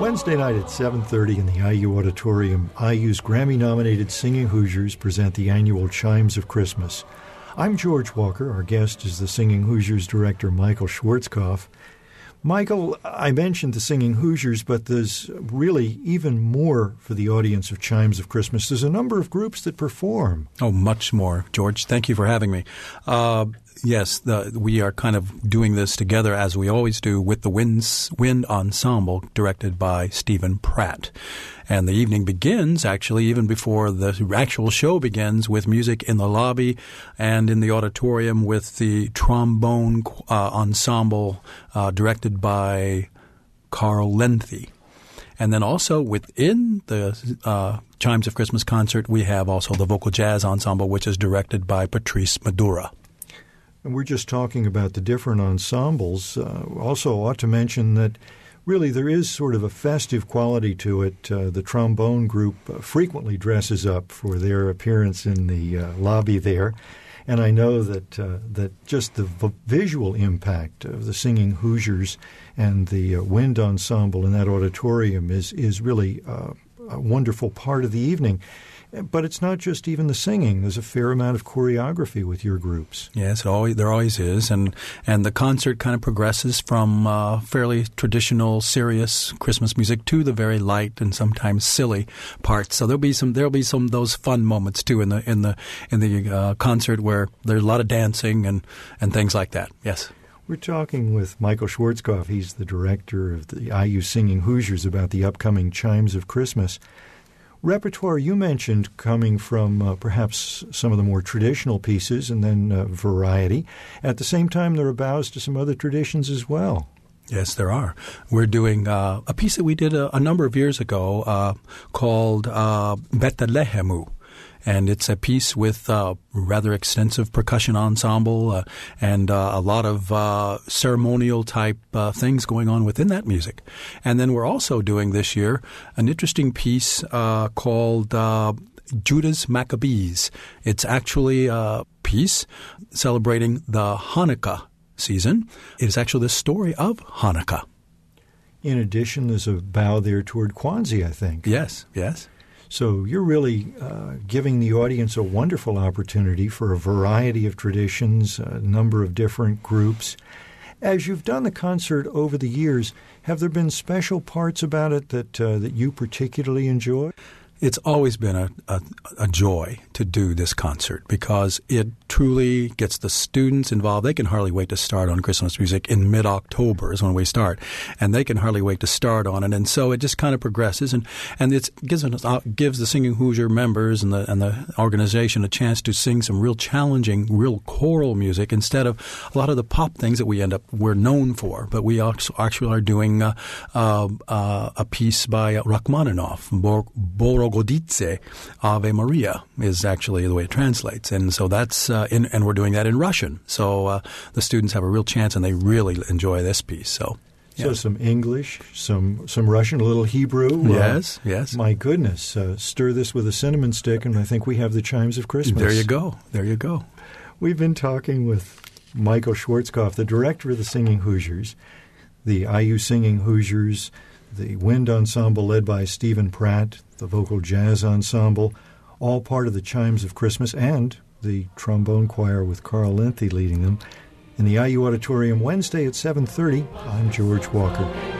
Wednesday night at 7:30 in the IU Auditorium, IU's Grammy-nominated Singing Hoosiers present the annual Chimes of Christmas. I'm George Walker. Our guest is the Singing Hoosiers director, Michael Schwarzkopf. Michael, I mentioned the Singing Hoosiers, but there's really even more for the audience of Chimes of Christmas. There's a number of groups that perform. Oh, much more, George. Thank you for having me. Yes, we are kind of doing this together, as we always do, with the Wind Ensemble, directed by Stephen Pratt. And the evening begins, actually, even before the actual show begins, with music in the lobby and in the auditorium with the trombone ensemble directed by Carl Lenthe. And then also within the Chimes of Christmas concert, we have also the vocal jazz ensemble, which is directed by Patrice Madura. And we're just talking about the different ensembles. Also ought to mention that really there is sort of a festive quality to it. The trombone group frequently dresses up for their appearance in the lobby there. And I know that just the visual impact of the Singing Hoosiers and the wind ensemble in that auditorium is really a wonderful part of the evening. But it's not just even the singing. There's a fair amount of choreography with your groups. Yes, there always is. And the concert kind of progresses from fairly traditional, serious Christmas music to the very light and sometimes silly parts. So there'll be some of those fun moments too in the concert where there's a lot of dancing and things like that. Yes. We're talking with Michael Schwarzkopf. He's the director of the IU Singing Hoosiers about the upcoming Chimes of Christmas. Repertoire you mentioned coming from perhaps some of the more traditional pieces and then variety. At the same time, there are bows to some other traditions as well. Yes, there are. We're doing a piece that we did a number of years ago called Betlehemu. And it's a piece with rather extensive percussion ensemble and a lot of ceremonial type things going on within that music. And then we're also doing this year an interesting piece called Judas Maccabees. It's actually a piece celebrating the Hanukkah season. It is actually the story of Hanukkah. In addition, there's a bow there toward Kwanzaa, I think. Yes, yes. So you're really giving the audience a wonderful opportunity for a variety of traditions, a number of different groups. As you've done the concert over the years, have there been special parts about it that you particularly enjoy? It's always been a joy to do this concert because it truly gets the students involved. They can hardly wait to start on Christmas music. In mid-October is when we start, and they can hardly wait to start on it. And so it just kind of progresses, and it gives the Singing Hoosier members and the organization a chance to sing some real challenging, real choral music instead of a lot of the pop things that we're known for. But we actually are doing a piece by Rachmaninoff, Bogorodice Ave Maria is actually the way it translates. And so that's and we're doing that in Russian. So the students have a real chance, and they really enjoy this piece. So some English, some Russian, a little Hebrew. Yes, yes. My goodness. Stir this with a cinnamon stick, and I think we have the Chimes of Christmas. There you go. There you go. We've been talking with Michael Schwarzkopf, the director of the Singing Hoosiers, the IU Singing Hoosiers, the Wind Ensemble led by Stephen Pratt, the Vocal Jazz Ensemble, all part of the Chimes of Christmas, and the Trombone Choir with Carl Lenthe leading them. In the IU Auditorium Wednesday at 7:30, I'm George Walker.